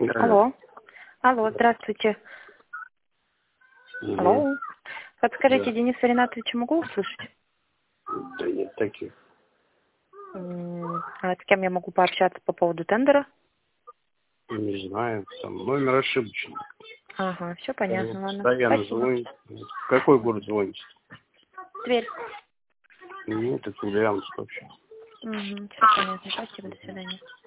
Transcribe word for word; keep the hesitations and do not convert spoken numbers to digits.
Да. Алло. Алло, здравствуйте. Угу. Алло. Подскажите, Да. Дениса Ринатовича могу услышать? Да нет таких. М, А с кем я могу пообщаться по поводу тендера? Не знаю. Там номер ошибочный. Ага, все Он понятно, ладно. постоянно Спасибо. звонит. В какой город звонит? Тверь. Нет, это Ульяновск вообще. Угу, все понятно. Спасибо, до свидания.